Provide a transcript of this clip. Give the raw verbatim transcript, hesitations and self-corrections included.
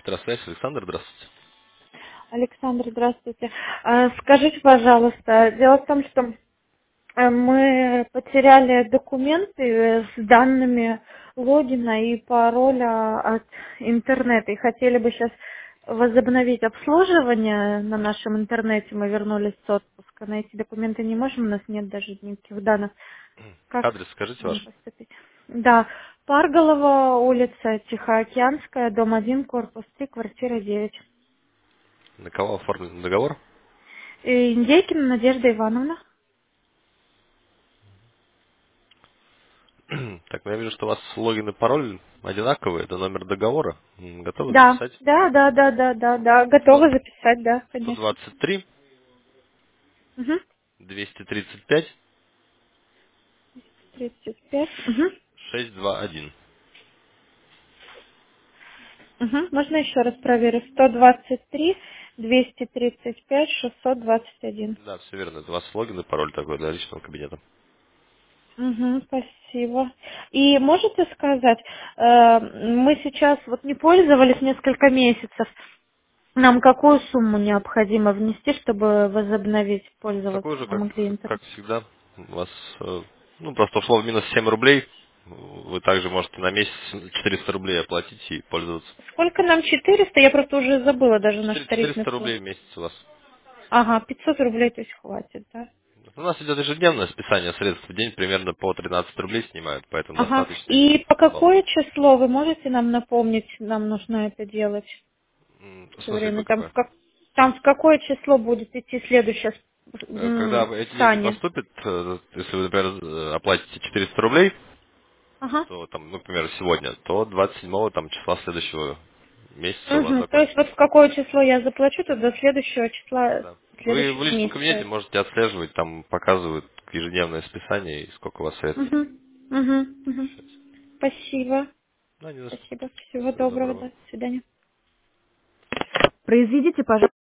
Здравствуйте, Александр, здравствуйте. Александр, здравствуйте. А, Скажите, пожалуйста, дело в том, что э, мы потеряли документы э, с данными логина и пароля от интернета и хотели бы сейчас возобновить обслуживание на нашем интернете. Мы вернулись с отпуска. На эти документы не можем, у нас нет даже никаких данных. Как Адрес скажите с ним ваш. поступить? Да, Парголова, улица Тихоокеанская, дом один, корпус три, квартира девять. На кого оформлен договор? И Индейкина Надежда Ивановна. Так, ну я вижу, что у вас логин и пароль одинаковые. Это номер договора. М, Готовы Да, записать? да, да, да, да, да, да. Готова записать, да, конечно. сто двадцать три, Угу. двести тридцать пять, тридцать пять. Угу. шестьсот двадцать один. Угу. Можно еще раз проверить? сто двадцать три, двести тридцать пять, шестьсот двадцать один. Да, все верно. Это у вас логин и пароль такой для личного кабинета. Угу, спасибо. И можете сказать, э, мы сейчас вот не пользовались несколько месяцев. Нам какую сумму необходимо внести, чтобы возобновить пользоваться? Такой же, Мы как, могли интернет. как всегда. У вас, э, ну, просто ушло в минус семь рублей. Вы также можете на месяц четыреста рублей оплатить и пользоваться. Сколько нам четыреста? Я просто уже забыла даже наш тарифный четыреста план. рублей в месяц у вас. Ага, пятьсот рублей, то есть хватит, да? У нас идет ежедневное списание средств. В день примерно по тринадцать рублей снимают, поэтому Ага. достаточно И по баллов. какое число вы можете нам напомнить, нам нужно это делать М, В все смысле, время? по Там в, какое? как... Там в какое число будет идти следующее с- Э, Когда м, эти деньги списание? поступят, э, если вы, например, э, оплатите четыреста рублей, Ага. то там, ну, например, сегодня, то двадцать седьмого там, числа следующего месяца у вас Угу. То есть закончится. вот в какое число я заплачу, то до следующего числа Да. Вы в следующего личном кабинете месяца. можете отслеживать, там показывают ежедневное списание и сколько у вас средств. Угу. Угу. Угу. Спасибо. Ну, не за что. Спасибо. Всего Всего доброго. доброго. До свидания. Произведите, пожалуйста.